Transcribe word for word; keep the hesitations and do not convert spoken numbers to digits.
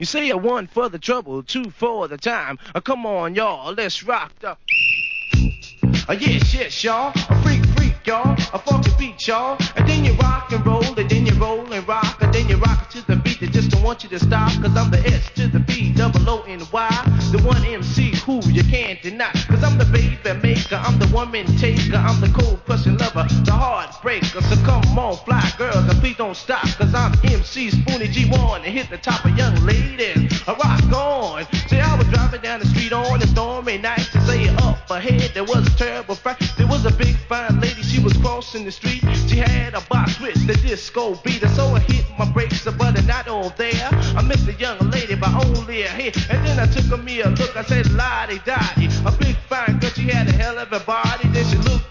You say a one for the trouble, two for the time. Uh, come on, y'all, let's rock the. Uh, yes, yes, y'all. A freak, freak, y'all. A funky beat, y'all. And then you rock and roll, and then you roll and rock, and then you rock to the beat. They just don't want you to stop, cause I'm the S to the B, double O N Y. The one M C who you can't deny. Cause I'm the baby maker, I'm the woman taker, I'm the cold pushing lover, the heartbreaker. So come on, fly girls, and please don't stop, cause I'm M C Spoonie G one and hit the top of young ladies. I rock on. See, I was driving down the street on a stormy night to say up ahead there was a terrible fight. There was a big fine lady, she was crossing the street. She had a box with the disco beat, so I hit my brakes, but they're not all there. I missed the young lady by only a hit, and then I took a me a look. I said, lottie dottie, a big fine girl, she had a hell of a body. Then she looked